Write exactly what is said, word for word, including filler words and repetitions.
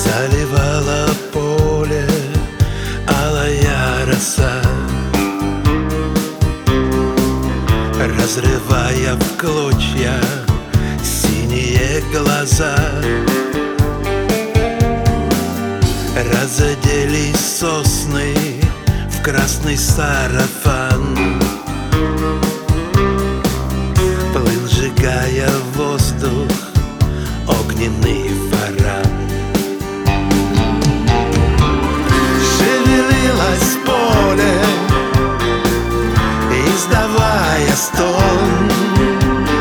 Заливала поле алая роса, разрывая в клочья синие глаза. Разоделись сосны в красный сарафан, плыл, сжигая воздух, огненный фонтан.